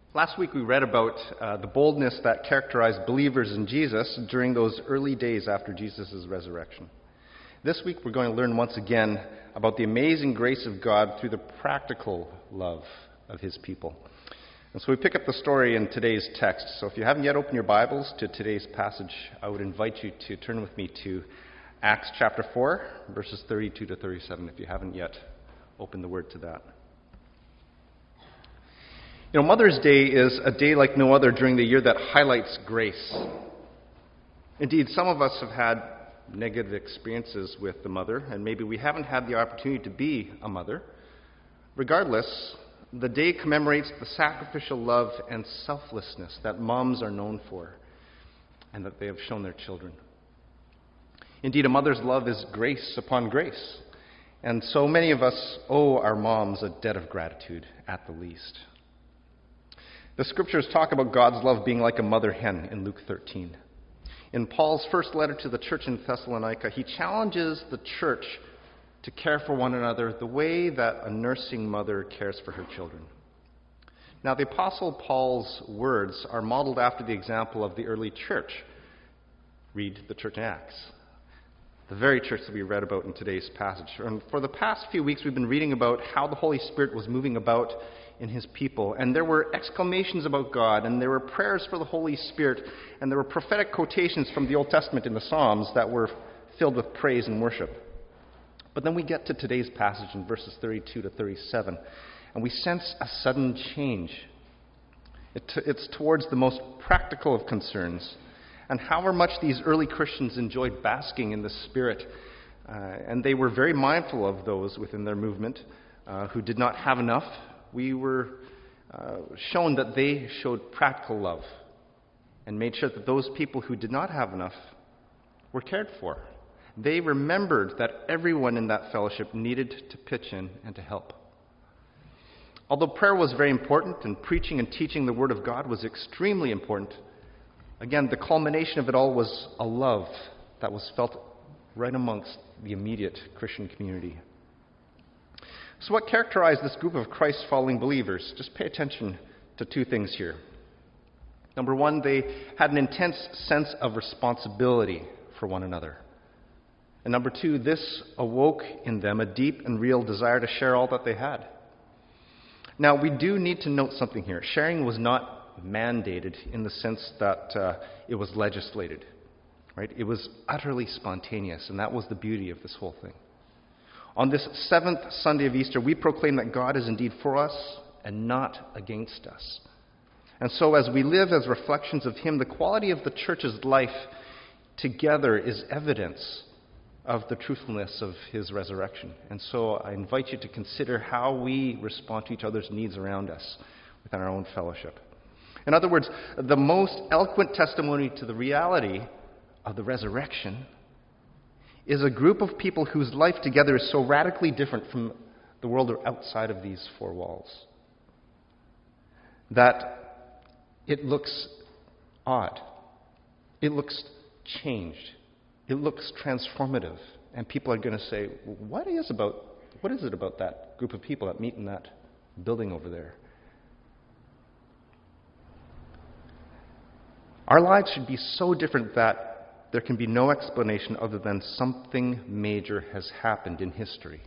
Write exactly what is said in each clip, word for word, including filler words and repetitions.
Last week we read about uh, the boldness that characterized believers in Jesus during those early days after Jesus' resurrection. This week we're going to learn once again about the amazing grace of God through the practical love of his people. And so we pick up the story in today's text. So if you haven't yet opened your Bibles to today's passage, I would invite you to turn with me to Acts chapter four, verses thirty-two to thirty-seven, if you haven't yet opened the word to that. You know, Mother's Day is a day like no other during the year that highlights grace. Indeed, some of us have had negative experiences with the mother, and maybe we haven't had the opportunity to be a mother. Regardless, the day commemorates the sacrificial love and selflessness that moms are known for and that they have shown their children. Indeed, a mother's love is grace upon grace, and so many of us owe our moms a debt of gratitude at the least. The scriptures talk about God's love being like a mother hen in Luke thirteen. In Paul's first letter to the church in Thessalonica, he challenges the church to care for one another the way that a nursing mother cares for her children. Now, the Apostle Paul's words are modeled after the example of the early church. Read the church in Acts, the very church that we read about in today's passage. And for the past few weeks, we've been reading about how the Holy Spirit was moving about in his people. And there were exclamations about God, and there were prayers for the Holy Spirit, and there were prophetic quotations from the Old Testament in the Psalms that were filled with praise and worship. But then we get to today's passage in verses thirty-two to thirty-seven, and we sense a sudden change. It t- it's towards the most practical of concerns, and however much these early Christians enjoyed basking in the Spirit, uh, and they were very mindful of those within their movement uh, who did not have enough. We were uh, shown that they showed practical love and made sure that those people who did not have enough were cared for. They remembered that everyone in that fellowship needed to pitch in and to help. Although prayer was very important and preaching and teaching the Word of God was extremely important, again, the culmination of it all was a love that was felt right amongst the immediate Christian community. So what characterized this group of Christ-following believers? Just pay attention to two things here. Number one, they had an intense sense of responsibility for one another. And number two, this awoke in them a deep and real desire to share all that they had. Now, we do need to note something here. Sharing was not mandated in the sense that uh, it was legislated, right? It was utterly spontaneous, and that was the beauty of this whole thing. On this seventh Sunday of Easter, we proclaim that God is indeed for us and not against us. And so as we live as reflections of him, the quality of the church's life together is evidence of the truthfulness of his resurrection. And so I invite you to consider how we respond to each other's needs around us within our own fellowship. In other words, the most eloquent testimony to the reality of the resurrection is a group of people whose life together is so radically different from the world outside of these four walls that it looks odd. It looks changed. It looks transformative. And people are going to say, what is about, what is it about that group of people that meet in that building over there? Our lives should be so different that there can be no explanation other than something major has happened in history.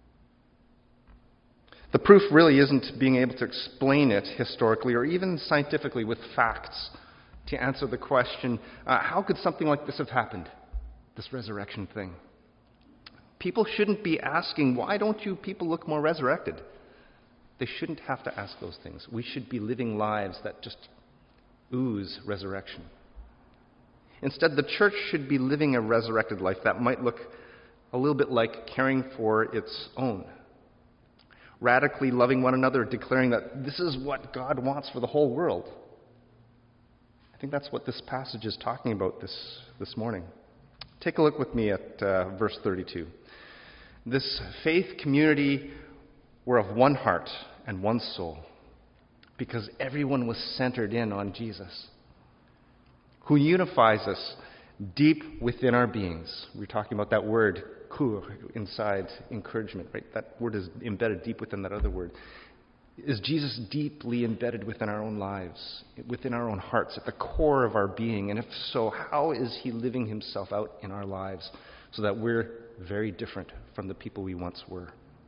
The proof really isn't being able to explain it historically or even scientifically with facts to answer the question, uh, how could something like this have happened, this resurrection thing? People shouldn't be asking, why don't you people look more resurrected? They shouldn't have to ask those things. We should be living lives that just ooze resurrection. Instead, the church should be living a resurrected life that might look a little bit like caring for its own. Radically loving one another, declaring that this is what God wants for the whole world. I think that's what this passage is talking about this, this morning. Take a look with me at uh, verse thirty-two. This faith community were of one heart and one soul, because everyone was centered in on Jesus, who unifies us deep within our beings. We're talking about that word, kur, inside encouragement, right? That word is embedded deep within that other word. Is Jesus deeply embedded within our own lives, within our own hearts, at the core of our being? And if so, how is he living himself out in our lives so that we're very different from the people we once were?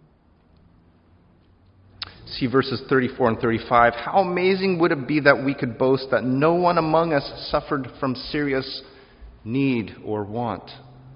See verses thirty-four and thirty-five. How amazing would it be that we could boast that no one among us suffered from serious need or want?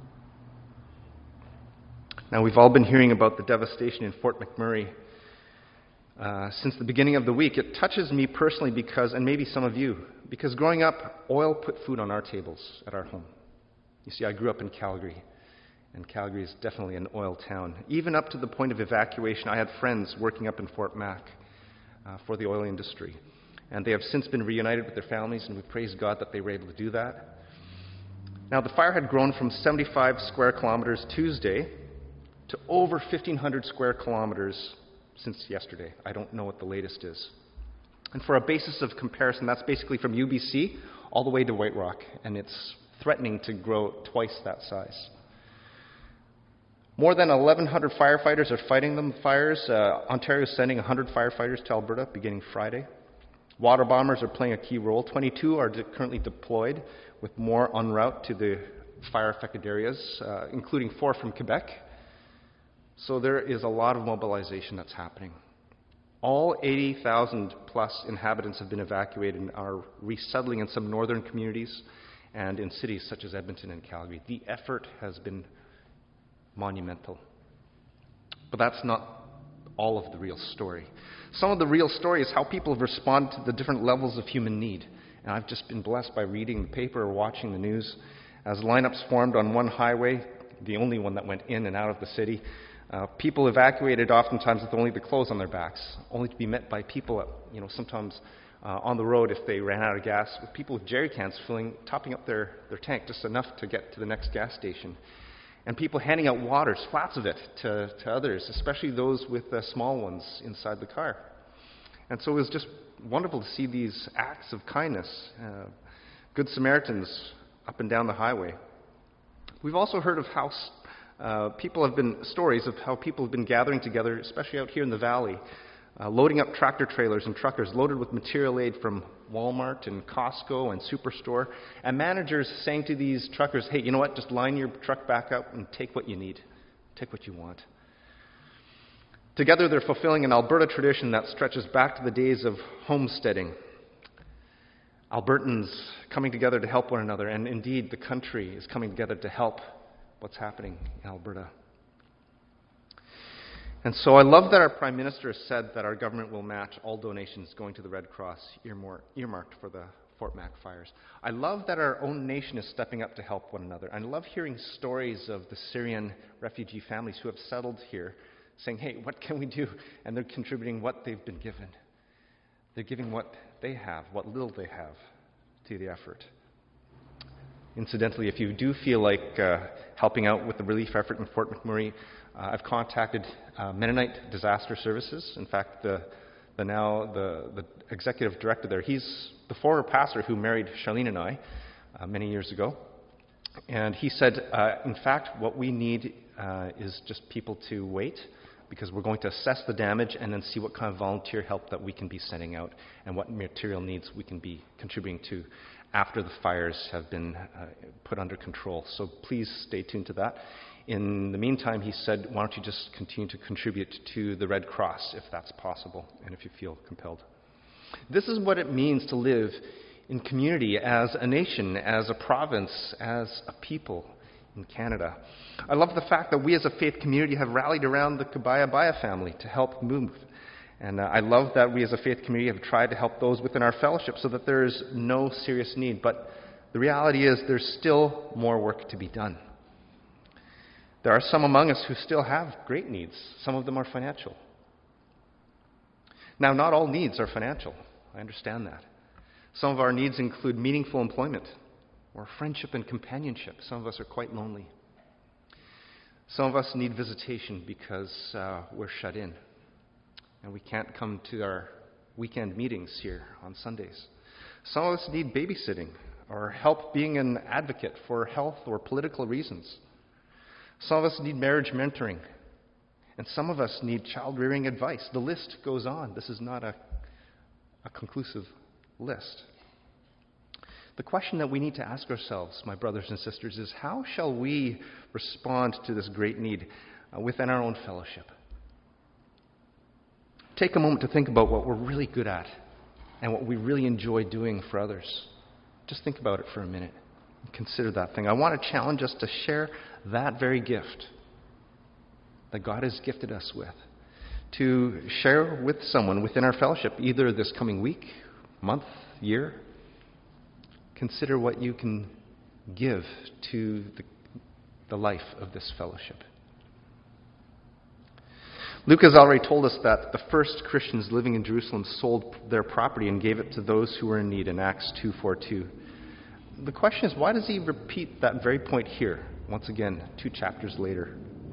Now, we've all been hearing about the devastation in Fort McMurray Uh, since the beginning of the week. It touches me personally because, and maybe some of you, because growing up, oil put food on our tables at our home. You see, I grew up in Calgary, and Calgary is definitely an oil town. Even up to the point of evacuation, I had friends working up in Fort Mac uh, for the oil industry, and they have since been reunited with their families, and we praise God that they were able to do that. Now, the fire had grown from seventy-five square kilometers Tuesday to over fifteen hundred square kilometers since yesterday. I don't know what the latest is. And for a basis of comparison, that's basically from U B C all the way to White Rock, and it's threatening to grow twice that size. More than eleven hundred firefighters are fighting the fires. Uh, Ontario is sending one hundred firefighters to Alberta beginning Friday. Water bombers are playing a key role. twenty-two are de- currently deployed, with more en route to the fire-affected areas, uh, including four from Quebec. So there is a lot of mobilization that's happening. All eighty thousand plus inhabitants have been evacuated and are resettling in some northern communities and in cities such as Edmonton and Calgary. The effort has been monumental. But that's not all of the real story. Some of the real story is how people have responded to the different levels of human need. And I've just been blessed by reading the paper or watching the news as lineups formed on one highway, the only one that went in and out of the city. Uh, people evacuated oftentimes with only the clothes on their backs, only to be met by people, at, you know, sometimes uh, on the road if they ran out of gas, with people with jerry cans filling, topping up their, their tank just enough to get to the next gas station. And people handing out waters, flats of it, to, to others, especially those with uh, small ones inside the car. And so it was just wonderful to see these acts of kindness, uh, Good Samaritans up and down the highway. We've also heard of how Uh, people have been, stories of how people have been gathering together, especially out here in the valley, uh, loading up tractor trailers and truckers loaded with material aid from Walmart and Costco and Superstore, and managers saying to these truckers, hey, you know what, just line your truck back up and take what you need, take what you want. Together they're fulfilling an Alberta tradition that stretches back to the days of homesteading. Albertans coming together to help one another, and indeed the country is coming together to help what's happening in Alberta. And so I love that our Prime Minister has said that our government will match all donations going to the Red Cross earmarked for the Fort Mac fires. I love that our own nation is stepping up to help one another. I love hearing stories of the Syrian refugee families who have settled here saying, hey, what can we do? And they're contributing what they've been given. They're giving what they have, what little they have, to the effort. Incidentally, if you do feel like uh, helping out with the relief effort in Fort McMurray, uh, I've contacted uh, Mennonite Disaster Services. In fact, the, the now the, the executive director there, he's the former pastor who married Charlene and I uh, many years ago. And he said, uh, in fact, what we need uh, is just people to wait, because we're going to assess the damage and then see what kind of volunteer help that we can be sending out and what material needs we can be contributing to after the fires have been uh, put under control. So please stay tuned to that. In the meantime, he said, why don't you just continue to contribute to the Red Cross if that's possible and if you feel compelled. This is what it means to live in community as a nation, as a province, as a people in Canada. I love the fact that we as a faith community have rallied around the Kabaya Baya family to help move. And uh, I love that we as a faith community have tried to help those within our fellowship so that there is no serious need. But the reality is there's still more work to be done. There are some among us who still have great needs. Some of them are financial. Now, not all needs are financial. I understand that. Some of our needs include meaningful employment or friendship and companionship. Some of us are quite lonely. Some of us need visitation because uh, we're shut in and we can't come to our weekend meetings here on Sundays. Some of us need babysitting or help being an advocate for health or political reasons. Some of us need marriage mentoring. And some of us need child-rearing advice. The list goes on. This is not a, a conclusive list. The question that we need to ask ourselves, my brothers and sisters, is how shall we respond to this great need uh, within our own fellowship? Take a moment to think about what we're really good at and what we really enjoy doing for others. Just think about it for a minute. Consider that thing. I want to challenge us to share that very gift that God has gifted us with, to share with someone within our fellowship, either this coming week, month, year. Consider what you can give to the, the life of this fellowship. Luke has already told us that the first Christians living in Jerusalem sold their property and gave it to those who were in need in Acts two forty-two. The question is, why does he repeat that very point here, once again, two chapters later?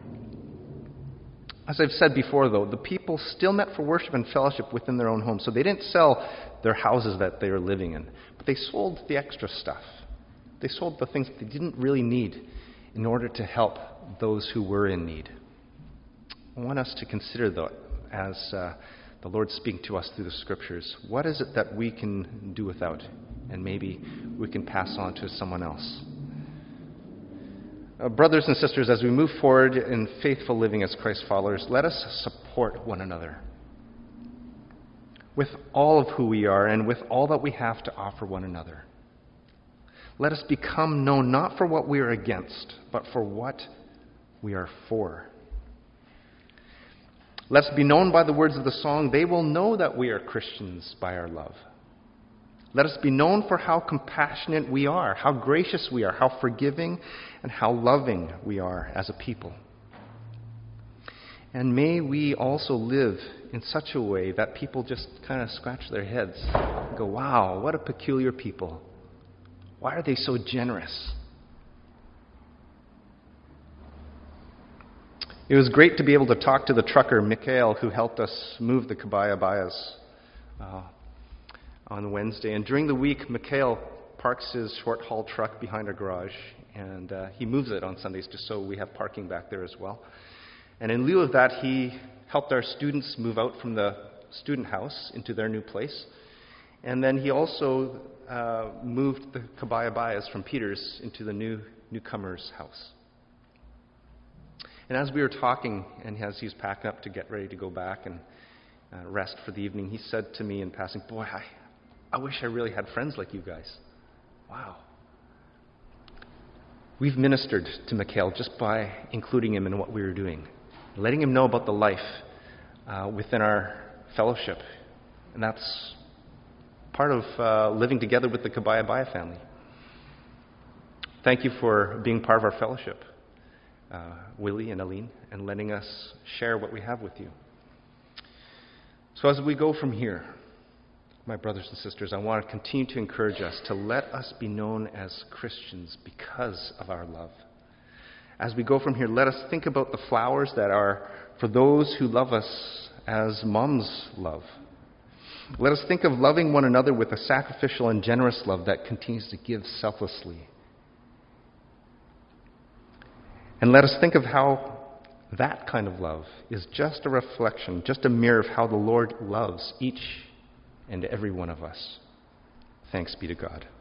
As I've said before, though, the people still met for worship and fellowship within their own homes. So they didn't sell their houses that they were living in, but they sold the extra stuff. They sold the things that they didn't really need in order to help those who were in need. I want us to consider, though, as uh, the Lord speaking to us through the Scriptures, what is it that we can do without, and maybe we can pass on to someone else. Uh, brothers and sisters, as we move forward in faithful living as Christ followers, let us support one another with all of who we are and with all that we have to offer one another. Let us become known not for what we are against, but for what we are for. Let's be known by the words of the song, "They will know that we are Christians by our love." Let us be known for how compassionate we are, how gracious we are, how forgiving and how loving we are as a people. And may we also live in such a way that people just kind of scratch their heads and go, wow, what a peculiar people. Why are they so generous? It was great to be able to talk to the trucker, Mikhail, who helped us move the kabaya bayas uh, on Wednesday. And during the week, Mikhail parks his short-haul truck behind our garage, and uh, he moves it on Sundays just so we have parking back there as well. And in lieu of that, he helped our students move out from the student house into their new place. And then he also uh, moved the kabaya bayas from Peter's into the new newcomer's house. And as we were talking, and as he was packing up to get ready to go back and uh, rest for the evening, he said to me in passing, boy, I, I wish I really had friends like you guys. Wow. We've ministered to Mikhail just by including him in what we were doing, letting him know about the life uh, within our fellowship. And that's part of uh, living together with the Kabaya Baya family. Thank you for being part of our fellowship, uh, Willie and Aline, and letting us share what we have with you. So as we go from here, my brothers and sisters, I want to continue to encourage us to let us be known as Christians because of our love. As we go from here, let us think about the flowers that are for those who love us as moms love. Let us think of loving one another with a sacrificial and generous love that continues to give selflessly. And let us think of how that kind of love is just a reflection, just a mirror of how the Lord loves each and every one of us. Thanks be to God.